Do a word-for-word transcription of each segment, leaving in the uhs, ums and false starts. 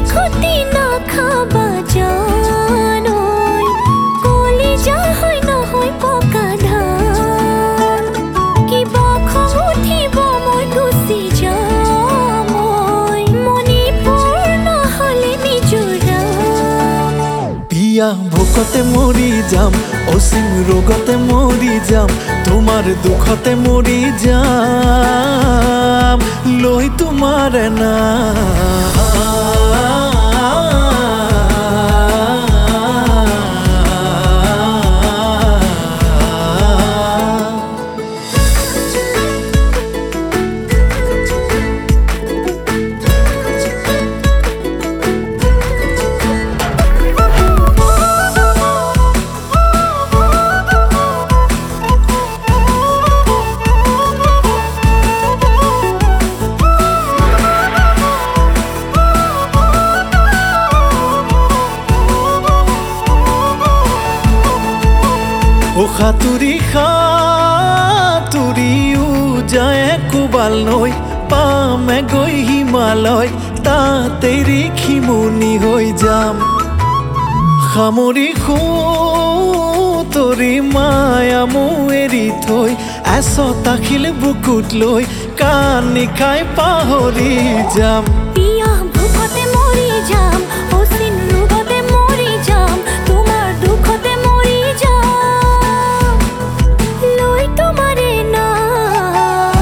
খুটি না খাবা জানই কলিজা হয় নহয় পকা ধান কিবা খং উঠিব মই গুচি যাম মণিপুৰ নহলে মিজোৰাম বিয়া ভোকতে মৰি যাম অসীম ৰোগতে মৰি যাম তোমাৰ দুখতে মৰি যাম লৈ তোমাৰ নাম ও সাঁতুৰি সাঁতুৰিও যায় কোবাল নৈ পামে গৈ হিমালয় তাতে ৰিখিমুনি হৈ যাম সামৰি সুতৰি মায়া মো এৰি থৈ এচটা শিল বুকুত লৈ কান্দি খাই পাহৰি যাম বিয়া ভোকতে মৰি যাম অসীম ৰোগতে মৰি যাম তোমাৰ দুখতে মৰি যাম লৈ তোমাৰে নাম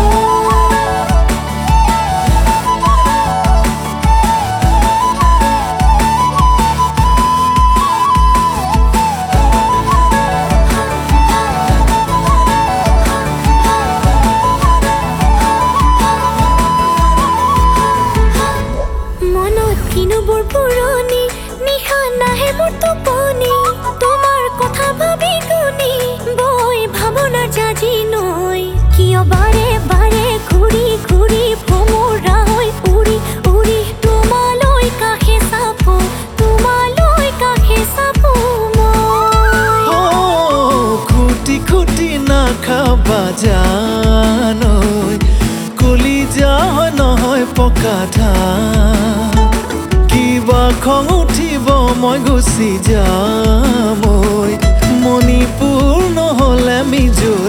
মনত কিনোবোৰ পুৰণি নিশা নাহে মোৰ টোপনি তোমাৰ কথা ভাবি গুনি বৈ ভাৱনাৰ জাজি নৈ কিয় বাৰে বাৰে ঘূৰি ঘূৰি ভোমোৰা হৈ উৰি উৰি তোমালৈ কাষে চাপো তোমালৈ কাষে চাপো মই খুটি খুটি নাখাবা জানৈ কলিজা হয় নহয় পকা ধান কিবা খং উঠিব মই গুচি যাম মণিপুৰ নহলে মিজোৰাম